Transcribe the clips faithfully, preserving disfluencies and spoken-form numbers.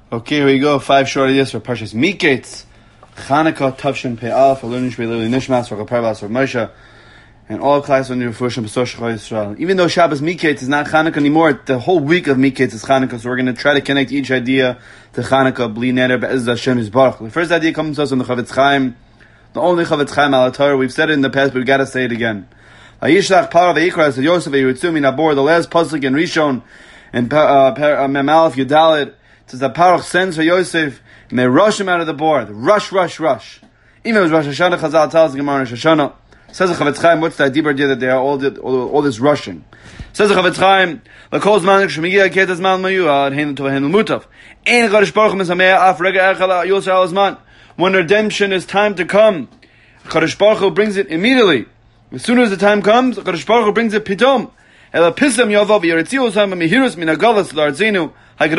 Okay, here we go. Five short ideas for Parshas Miketz. Chanukah, Tavshin Pei Aleph, Alun Shbei Lili Nishmas, Rosh Parvas, Rav Moshe, and all classes on your Fushim B'Sosh Yisrael. Even though Shabbos Miketz is not Chanukah anymore, the whole week of Miketz is Chanukah, so we're going to try to connect each idea to Chanukah, Bli Neder, Be'ez Hashem Yisbarach. The first idea comes to us on the Chavetz Chaim, the only Chavetz Chaim al Torah. We've said it in the past, but we've got to say it again. Ayishlach Parah Ve'ikra, said Yosef Ve'yitzum Min Abor, the last pasuk in Rishon, and Mem Aleph Yudalet, it says that Parach sends for Yosef, and they rush him out of the board. Rush, rush, rush. Even if it was Rosh Hashanah, Chazal tells the Gemara Rosh Hashanah. Says the Chavetz Chaim, what's that deeper idea that they are all, did, all, all this rushing? Says the Chavetz Chaim, L'kol zman shemigia ket zman mayuad heinu tov heinu mutav. Ein Kadosh Baruch Hu mesameh af rega echad yosef al zman. When redemption is time to come, Kadosh Baruch Hu brings it immediately. As soon as the time comes, Kadosh Baruch Hu brings it pitom. Ela pisam yavav yeritziu osam mehirus min agalas l'artzinu. He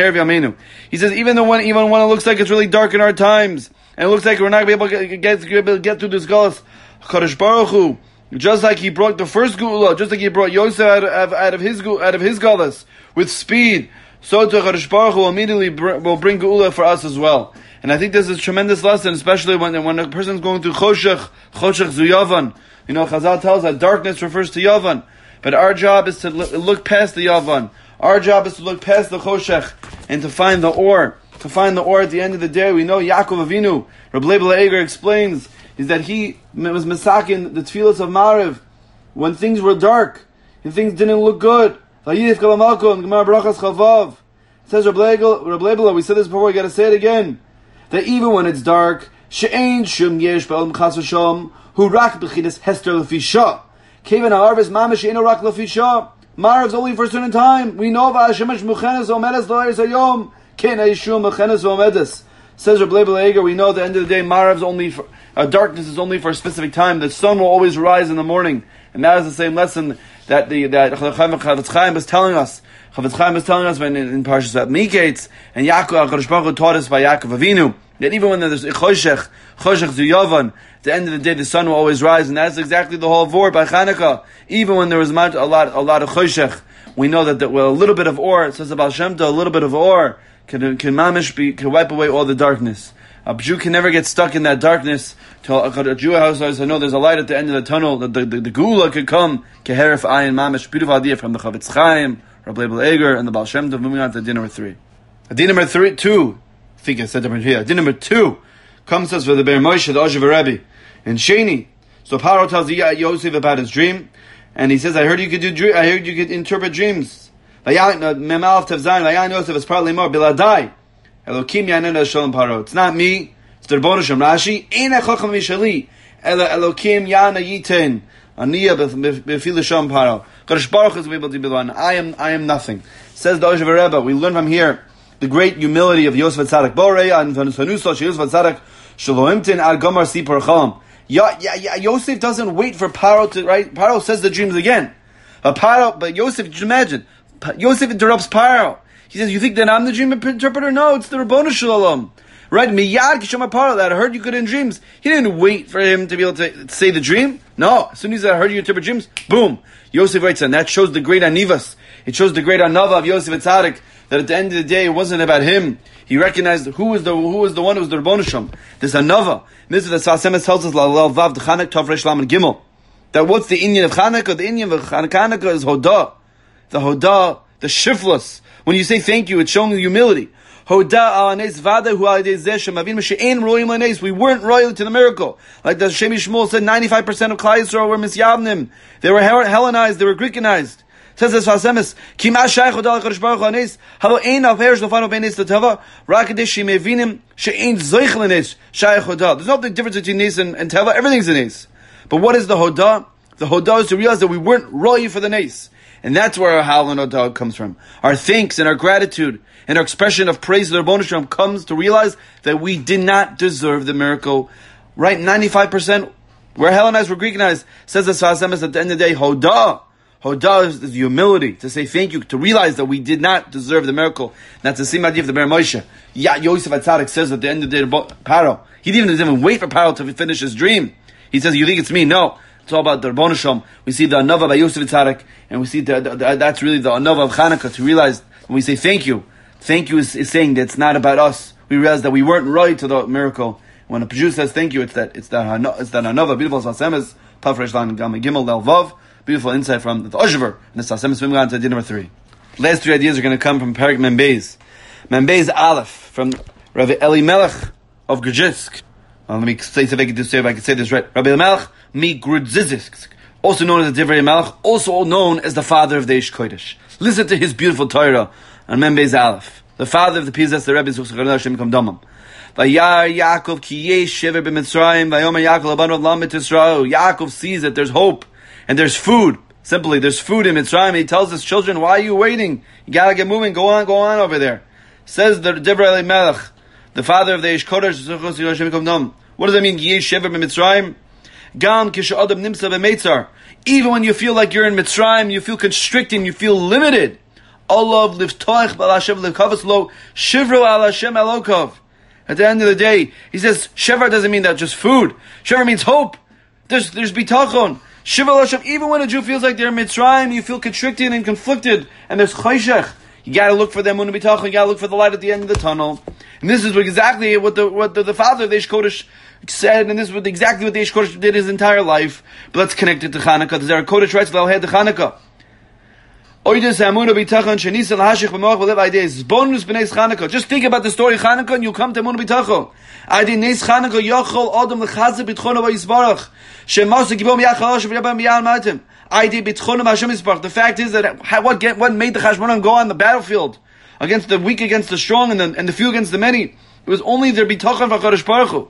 says, even though when, even when it looks like it's really dark in our times, and it looks like we're not going to be able to get, get, get, get through this galus, Kadosh Baruch Hu, just like He brought the first Geula, just like He brought Yosef out of, out of his out of his galus with speed, so to Kadosh Baruch Hu immediately br- will bring Geula for us as well. And I think this is a tremendous lesson, especially when when a person's going through Choshech, Choshech zu Yavan. You know, Chazal tells that darkness refers to Yavan, but our job is to look past the Yavan. Our job is to look past the Choshech and to find the Or. To find the Or at the end of the day. We know Yaakov Avinu, Reb Leibel Eger explains, is that he was mesakin the tefillas of Mariv when things were dark and things didn't look good. Vayidif Kalamalko and Gemara Barachas Chavav. It says Reb Leibel, we said this before, we got to say it again, that even when it's dark, she'ein shum yesh ba'al m'chas v'shom hu rak b'chidas hester l'fisha. Kevan ha'arvis mamish she'ein rak l'fisha. Marv's only for a certain time. We know about Hashemesh Muchenes Omedes Lo'er Sayom Ken Aishum Muchenes Omedes. Says Reb Leibel Eger, we know at the end of the day, Marv's only for, uh, darkness is only for a specific time. The sun will always rise in the morning. And that is the same lesson that the that Chavetz Chaim was telling us. Chavetz Chaim was telling us when in, in Parshas Miketz, and Yaakov, HaKadosh Baruch Hu taught us by Yaakov Avinu, that even when there's Choshech, Choshech zu Yavan, at the end of the day, the sun will always rise, and that's exactly the whole vor by Chanukah. Even when there was a lot, a lot, a lot of Choshech, we know that, that well, a little bit of or, it says about Shem Tov, a little bit of or can can mamish be can wipe away all the darkness. A Jew can never get stuck in that darkness. Till a Jew house, I know there's a light at the end of the tunnel. That the, the, the Geula could come. Keherif ayin mamish. Beautiful idea from the Chavetz Chaim, Reb Leibel Eger, and the Baal Shem Tov. Moving on to idea number three. Idea number three, two. I think I said number here. Idea number two comes to us for the Be'er Moshe, the Oshev Rebbe, and Sheni. So Paro tells Yosef about his dream, and he says, "I heard you could do. Dream, I heard you could interpret dreams." Mem Aleph Tav Zayin. Vayan Yosef is partly more biladai. Elokim Yanen Shalom Paro. It's not me. It's the Rebbeinu Shem Rashi. Ein Echacham Mishali. Ela Elokim Yana Yiten. Aniya Befil Shalom Paro. Kadosh Baruch is able to be the one. I am. I am nothing. Says the Oshev Rebbe. We learn from here the great humility of Yosef Tzadik Borei and Sanusa Yosef Tzadik Shaloimtin Ad Gomar Sipar Chalam. Yeah, yeah, yeah. Yosef doesn't wait for Paro to write. Paro says the dreams again. Uh, Paro, but Yosef, just imagine. Yosef interrupts Paro. He says, "You think that I'm the dream interpreter? No, it's the Rabbanu Shalom." Right? Miyad Kishama Paro, that I heard you good in dreams. He didn't wait for him to be able to say the dream. No, as soon as I heard you interpret dreams, boom. Yosef writes, and that shows the great Anivas. It shows the great Anava of Yosef Tzadik, that at the end of the day, it wasn't about him. He recognized who was the who was the one who was the Rabbanu Shalom. This Anava. This is the Sas Emes tells us, La'al Vav D'Chanek Tov Resh Lam and Gimel. That what's the Inyan of Chanukah? The Inyan of Chanukah is Hodah. The Hodah, the Shiflus. When you say thank you, it's showing humility. Hodah al anes vada hu al yedei shemavin she'ein royim lanes. We weren't royal to the miracle. Like the Shemi Shmuel said, ninety-five percent of Klal Yisrael were misyavnim. They were Hellenized. They were Greekanized. Says this Hasemis, Kima Shaykh Hodah Kadosh Baruch Hu anes halo ein al perish lofano benes teva rakadish shemevinim she'ein zoich lanes Shaykh Hodah. There's no big difference between nes and, and teva. Everything's a nes. But what is the Hodah? The Hodah is to realize that we weren't royal for the nes. And that's where our Hal and Hodah comes from. Our thanks and our gratitude and our expression of praise to the Rebbeinu Shalom comes to realize that we did not deserve the miracle. Right? ninety-five percent we're Hellenized, we're Greekanized. Says the Sfas Emes at the end of the day, Hodah. Hodah is the humility to say thank you, to realize that we did not deserve the miracle. That's the same idea of the Be'er Moshe. Yeah, Yosef Atzadik says at the end of the day, Paro. He didn't even wait for Paro to finish his dream. He says, "You think it's me?" No. It's all about the Rebbeinu Shalom. We see the Anava by Yosef Tzadik, and we see the, the, the, that's really the Anava of Chanukah, to realize when we say thank you, thank you is, is saying that it's not about us. We realize that we weren't right to the miracle. When a producer says thank you, it's that it's that it's that another beautiful sasemes, Tafresh Lan Gam Gimel Del Vav, beautiful insight from the Oshever and the sasemes. We on to idea number three. Last three ideas are going to come from Perik Membeis. Membeis Aleph from Rabbi Elimelech of Grudzinsk. Well, let me say if I can say if I can say this right. Rabbi Elimelech mi Grudzinsk, also known as the Divrei Melech, also known as the father of the Ish Kodesh. Listen to his beautiful Torah on Membeis Aleph, the father of the Pizas, the Rebbe Zuchar Hashem Kam Damam. Vayar Yaakov ki yesh shever b'Mitzrayim, vayomer Yaakov labanu lamet Yisrael. Yaakov sees that there's hope and there's food. Simply, there's food in Mitzrayim. He tells his children, "Why are you waiting? You gotta get moving. Go on, go on over there." Says the Divrei Elimelech, the father of the Ish Kodesh. What does that mean? Yesh shever b'Mitzrayim. Gam kisha adam nimsa b'Meitzar. Even when you feel like you're in Mitzrayim, you feel constricting, you feel limited. Olav liftoich b'al Hashem lekavos lo shivru al Hashem elokov. At the end of the day, he says, Shevar doesn't mean that just food. Shevar means hope. There's there's bitachon. Shiva Hashem, even when a Jew feels like they're in Mitzrayim, you feel constricted and conflicted, and there's chayshech. You gotta look for them when bitachon, you gotta look for the light at the end of the tunnel. And this is exactly what the what the, the father of the Ish Kodesh said, and this is what, exactly what the Ish Kodesh did his entire life. But let's connect it to Chanukah. The Zohar Kodesh writes, V'al to Chanukah. Just think about the story of Chanukah and you'll come to Emunah B'tachon. The fact is that what, get, what made the Chashmonim go on the battlefield against the weak against the strong and the, and the few against the many? It was only their bitachon for Kadosh Baruch Hu.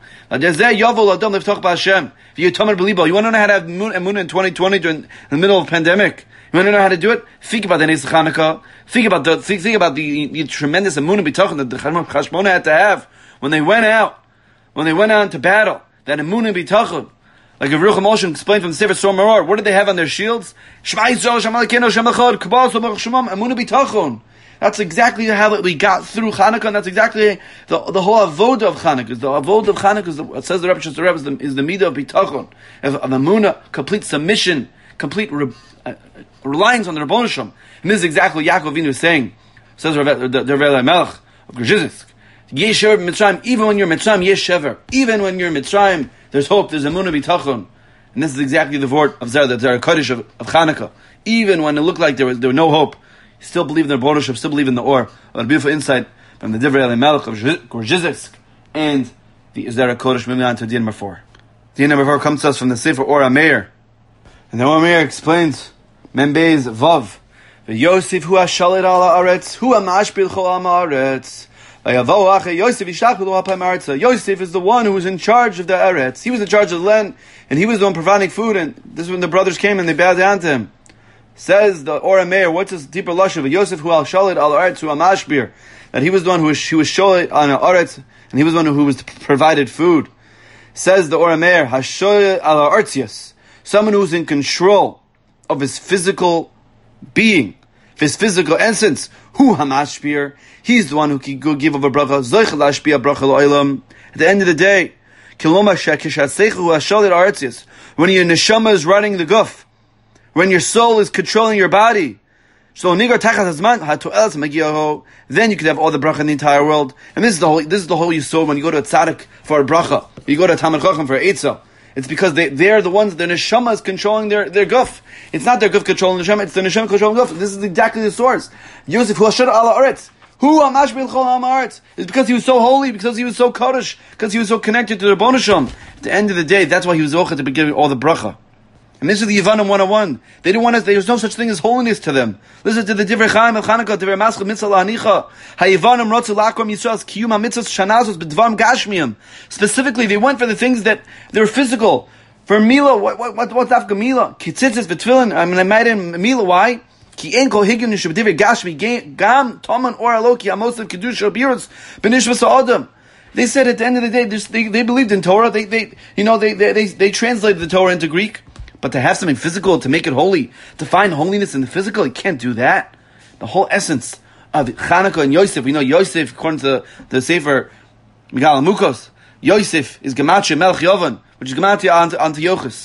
You want to know how to have Emunah in twenty twenty during the middle of the pandemic? You want to know how to do it? Think about the Nes Chanukah. Think about the think, think about the, the tremendous Emunah bitachon that the Chashmonim had to have when they went out, when they went out to battle. That Emunah bitachon, like Ruch Moshe explained from the Sefer Sor Maror, what did they have on their shields? Shema Yisrael, Shema Elokeinu, Hashem Echad, Kabbalah, Sobach Shemam, Emunah bitachon. That's exactly how we got through Chanukah, and that's exactly the the whole avoda of Chanukah. The avoda of Chanukah is the, it says the Rebbe Shus Rebbe is the, is the midah of bitachon, of, of Emunah, complete submission, complete re, uh, reliance on the Rebbeinu Shem. And this is exactly what Yaakov Avinu is saying. Says the Rebbe Elimelech of Grudzinsk. Yesh shever b'Mitzrayim. Even when you're in Mitzrayim, yesh shever. Even when you're in Mitzrayim, there's hope. There's Emunah bitachon. And this is exactly the word of Zohar, the Zohar Kodesh of, of Chanukah. Even when it looked like there was there was no hope, you still believe in the Rebbeinu Shem, still believe in the Or. A beautiful insight from the Divrei Elimelech of Grudzinsk and the Zohar Kodesh. Moving on to Din number four. Din number four comes to us from the Sefer Or HaMeir. And the Or HaMeir explains Membeis Vav. Yosef hu hashalit al haaretz, hu hamashpil chol am haaretz. Yosef is the one who was in charge of the Eretz. He was in charge of the land, and he was the one providing food. And this is when the brothers came and they bowed down to him. Says the Or HaMeir, what's this deeper lashon? Yosef hu hashalit al haaretz, hu hamashpil. That he was the one who was he was shalit on haaretz, and he was the one who was provided food. Says the Or HaMeir, hashalit al haaretzius, someone who's in control of his physical being, his physical essence. Hu hamashpir, he's the one who can go give of a bracha. Zoich lashpia bracha lo'olam. At the end of the day, kiloma shakishasechu hashalit aretzius. When your neshama is running the guf, when your soul is controlling your body, so nigar tachat hazman hatoelas magiyaho. Then you could have all the bracha in the entire world. And this is the whole. This is the whole yisod when you go to a tzaddik for a bracha, you go to a Talmid Chacham for a eitzah. It's because they, they're the ones, the neshama is controlling their, their guf. It's not their guf controlling the neshama, it's the neshama controlling guf. This is exactly the source. Yosef, hu hashar ala aretz. Hu hamashbil chol ha'aretz. It's because he was so holy, because he was so kodesh, because he was so connected to the Rebbeinu Shem. At the end of the day, that's why he was zocheh to be giving all the bracha. And this is the Yevanim one oh one. They didn't want us, there was no such thing as holiness to them. Listen to the Divrei Chaim of Chanukah, Divrei Maschil Mitzvah La'anicha. HaYevanim rotzu la'akrom Yisrael's kiyum ha'mitzvahs shanazos b'dvarim gashmiyim. Specifically, they went for the things that, they were physical. For Mila, what, what, what, what's after Mila? Kitzitzis v'tfilin, I mean, I made him Mila, why? Ki ein kol higim nishu b'divrei gashmi, gam, toman or aloki, amosav kedusha birutz, b'nishva sa'odam. They said at the end of the day, they, they believed in Torah, they, they, you know, they, they, they, they translated the Torah into Greek. But to have something physical, to make it holy, to find holiness in the physical, you can't do that. The whole essence of Chanukah and Yosef, we know Yosef, according to the Sefer Megal Mukos, Yosef is Gematria Melech Yovan, which is Gematria Antiochus.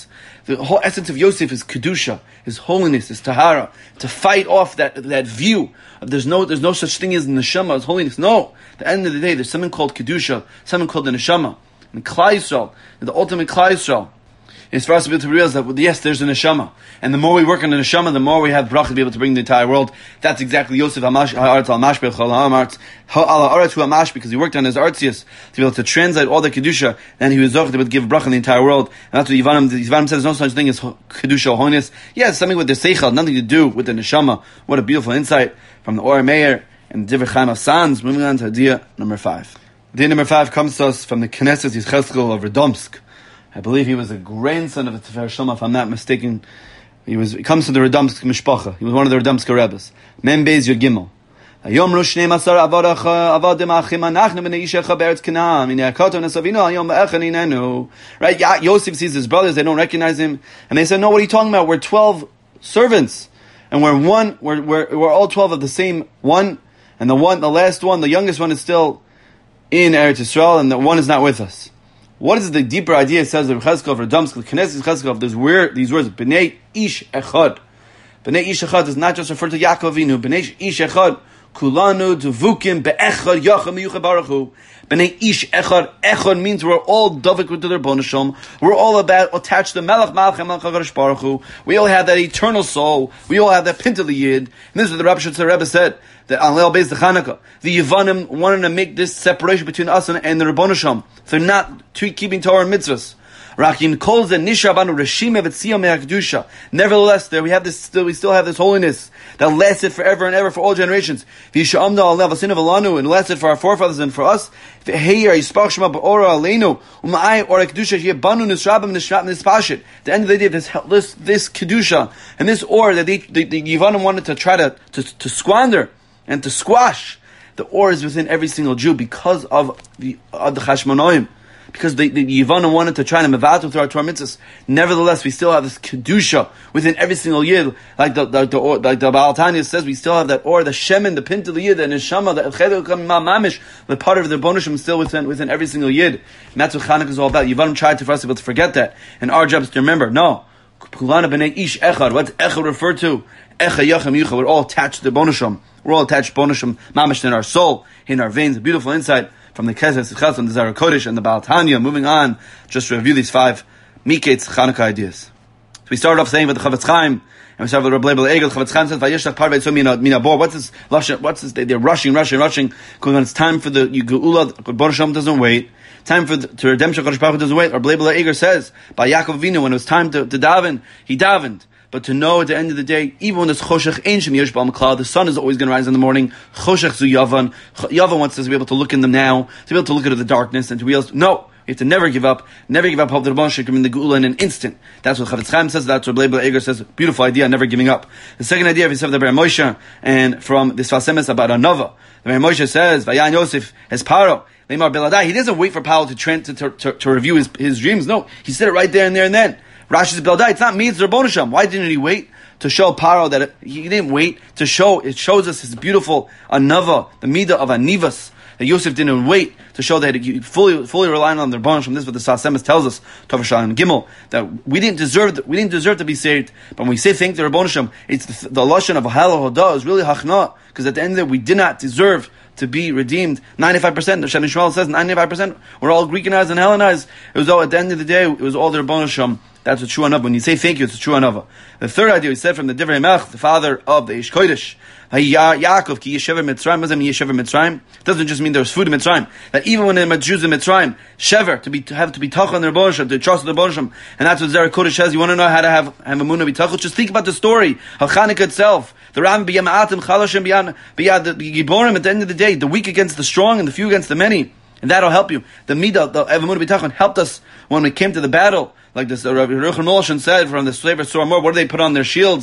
The whole essence of Yosef is kedusha, his holiness, his tahara, to fight off that that view. There's no there's no such thing as neshama, as holiness. No, at the end of the day, there's something called kedusha, something called the neshama. And Klal Yisrael, the ultimate Klal Yisrael, is for us to be able to realize that, well, yes, there's a neshama. And the more we work on the neshama, the more we have bracha to be able to bring the entire world. That's exactly Yosef HaMash, HaAretz HaMashbech, HaAretz, HaAretz HaMash, because he worked on his artzius to be able to translate all the Kedusha, and he was zocheh to be able to give bracha in the entire world. And that's what Yivanim, Yivanim says, there's no such thing as Kedusha or holiness. Yes, something with the Seichel, nothing to do with the neshama. What a beautiful insight from the Or Meir and the Divrei Chaim of Sanz. Moving on to idea number five. Idea number five comes to us from the Knesset Yechezkel of Radomsk. I believe he was a grandson of the Tefer Shoma, if I'm not mistaken. He was. He comes to the Radomsk Mishpacha. He was one of the Radomsk Rebbes. Mem Beis Yud Gimel. Hayom Rosh Shnei Masar Avadach Avadim Achim Anachnu Bnei Ishecha Be'eretz Canaan. Minei Hakoton Esavinu Hayom Be'echen Inenu. Right? Ya- Yosef sees his brothers. They don't recognize him, and they say, "No, what are you talking about? We're twelve servants, and we're one. We're we're we're all twelve of the same one, and the one, the last one, the youngest one is still in Eretz Yisrael, and the one is not with us." What is the deeper idea? It says the Chazkel of Radomsk, the Knesset Chazkel of these word, these words, B'nei Ish Echad. B'nei Ish Echad does not just refer to Yaakov Avinu. B'nei Ish Echad, Kulanu Devukim Be'echad Yacham Yucha Baruch Hu. B'nei Ish Echad. Echad means we're all Davik with their Bonashom. We're all about attached to Melech Malchem Melech HaKadosh Baruch Hu. We all have that eternal soul. We all have that pint of the Yid. And this is what the Rabbi Shutzer Rebbe said. That on Leil Beis the Chanukah, the Yevanim wanted to make this separation between us and, and the Rebbeinu Shalom. They're not to keeping Torah and mitzvahs. Rakim calls the Nishabanu Reshim Evetziyah Me'akdusha. Nevertheless, there we have this. Still, we still have this holiness that lasted forever and ever for all generations. V'yishamda Alev Asin of Alanu, and lasted for our forefathers and for us. V'heir Yispach Shema Ba'ora Aleinu Uma'ai Or Kedusha Yebanu Nisrabim Nisrab Nispashit. The end of the day, this this this kedusha and this or that they, the, the Yevanim wanted to try to to, to squander and to squash, the or is within every single Jew because of the uh, the Chashmonoim, because the, the Yevanim wanted to try to mevatel through our Torah mitzvahs. Nevertheless, we still have this kedusha within every single Yid, like the like the or, like the Baal Tanya says, we still have that or, the shemen, the pint of the Yid, the neshama, the chedek mamish, the part of the bonishim is still within within every single Yid. And that's what Chanukah is all about. Yevanim tried to for us to be able to forget that, and our job is to remember. No, kulana b'nei ish echad. What's echad refer to? Echa yacham yucha. We're all attached to the bonishim. We're all attached to bonishim mamish in our soul, in our veins. A beautiful insight from the Kesef Sichas and the Zara Kodesh and the Baal Tanya. Moving on, just to review these five Miketz Chanukah ideas. So we started off saying with the Chavetz Chaim, and we started with Rabbi Leibel Egel. Chavetz Chaim says, "Vayishlach parvei tzom mina mina bor." What's this? What's this? They're rushing, rushing, rushing. Because when it's time for the Geula, Baruch Hashem doesn't wait. Time for the to redemption, Kadosh Baruch Hu doesn't wait. Rabbi Leibel Egel says, by Yaakov Avinu, when it was time to, to daven, he davened. But to know at the end of the day, even when it's choshech ein shem yesh b'al klal, the sun is always going to rise in the morning. Choshech zu yavan. Yavan wants us to be able to look in them now, to be able to look into the darkness, and to realize, no, we have to never give up, never give up hope that the Rebbeinu should come in the Geula in an instant. That's what Chavetz Chaim says. That's what Rabbi Leibel Eger says. Beautiful idea, never giving up. The second idea, we said the Ber Moshe, and from this Fasemes about Anova, the Ber Moshe says, Vayan Yosef es Paro. He doesn't wait for Paro to, to, to, to, to review his, his dreams. No, he said it right there and there and then. Rashi's Beldai, it's not me, it's Rebbeinu Shalom. Why didn't he wait to show Paro that it, he didn't wait to show, it shows us his beautiful Anava, the Midah of Anivas, that Yosef didn't wait to show that he fully, fully relying on the Rebbeinu Shalom. This is what the Sasemes tells us, Tov Shalom Gimel, that we didn't deserve, we didn't deserve to be saved, but when we say thank the Rebbeinu Shalom, it's the, the Lashon of Halo Hodah is really Hachna, because at the end of it, we did not deserve to be redeemed. ninety-five percent, the Shani Shmuel says, ninety-five percent, we're all Greekanized and Hellenized. It was all, at the end of the day, it was all the Rebbeinu Shalom. That's a true anava. When you say thank you, it's a true anava. The third idea we said from the Divrei Melech, the father of the Ish Kodesh, Yaakov ki Yeshever Mitzrayim. What does that mean, Yeshever Mitzrayim? It doesn't just mean there was food in Mitzrayim. That even when the Jews in Mitzrayim, Shever, to be to have to be tach on their Rebbeinu, to trust the Rebbeinu, and that's what Zera Kodesh says. You want to know how to have have a munah bitachon? Just think about the story of Chanukah itself. The Ram b'yamatim chalashim b'yan b'yad the Giborim. At the end of the day, the weak against the strong and the few against the many. And that'll help you. The Midah, the Evamunah B'tachon, helped us when we came to the battle. Like this, uh, Rabbi Ruchon Molshan said from the slaver Surah Mor, what do they put on their shields?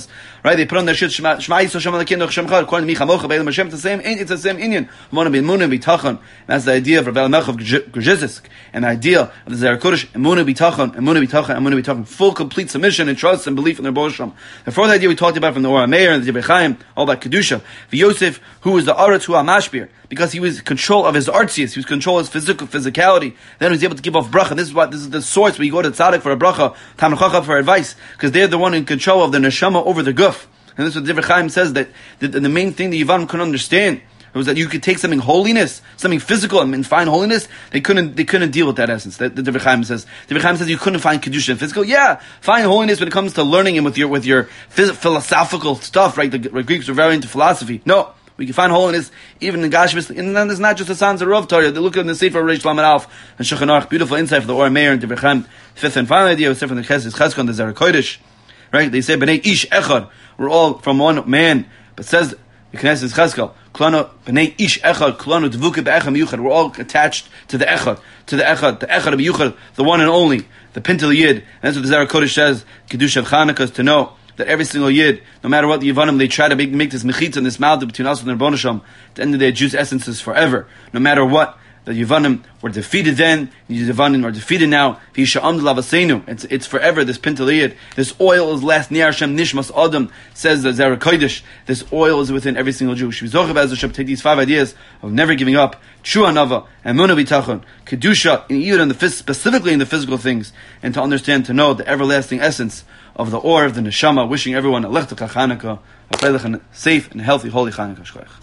right? They put on their shit, Shema Yisrael Shem Elokeinu Hashem Echad, according to Micha Mocha Beilam Hashem, it's the same, it's the same Inyan. Mona B'Emunah B'Tachon. That's the idea of Rabbi Melech of Grzhisk, and the idea of the Zohar Kodesh, Emunah B'Tachon, Emunah B'Tachon, Emunah B'Tachon, full, complete submission and trust and belief in their Bosham. The fourth idea we talked about from the Or HaMeir and the Divrei Chaim, all about Kedusha. For Yosef, who was the Aretz Hu HaMashbir, because he was in control of his artsius, he was in control of his physical physicality, then he was able to give off bracha. This is what, this is the source where you go to tzaddik for a bracha, Talmid Chacham for advice, because they're the one in control of the neshama over the guf. And this is what Divrei Chaim says, that the, the main thing that Yavanim couldn't understand was that you could take something holiness, something physical, and find holiness. They couldn't, they couldn't deal with that essence. That the Divrei Chaim says. Divrei Chaim says you couldn't find kedusha and physical. Yeah, find holiness when it comes to learning and with your with your phys- philosophical stuff. Right, the, the Greeks were very into philosophy. No. We can find holiness even in Gashmis, and then there's not just the sons of Rav Torah. They look at the Sefer of Reish Lamed Alf and Shulchan Aruch, beautiful insight for the Or HaMeir and Divrei Chaim. Fifth and final idea was from the Chesed Cheskon, the Zohar Kodesh. Right? They say Bnei Ish Echad. We're all from one man. But says the Knesset Cheskel, Klano Bnei Ish Echad, Klano Dvuke Be'echad Miyuchad. We're all attached to the Echad, to the Echad, the Echad of Miyuchad, the one and only, the Pintel Yid. And that's what the Zohar Kodesh says. Kedusha of Chanukah is to know that every single Yid, no matter what the Yevanim, they try to make, make this mechitza and this malda between us and their Rebbeinu Shalom. At the end of the day, Jews' essence is forever. No matter what, the Yevanim were defeated then, the Yevanim are defeated now. It's, it's forever, this Pintel Yid. This oil is last, Ni'ar Shem Nishmas Adam, says the Zohar Kodesh. This oil is within every single Jew. Shvizoch Be'ez Hashem, take these five ideas of never giving up, True Anava, Emunah B'Tachon, Kedusha, in even in the specifically in the physical things, and to understand, to know the everlasting essence of the Or of the Neshama, wishing everyone a Lech T'Cha Chanukah, a safe and healthy, holy Chanukah.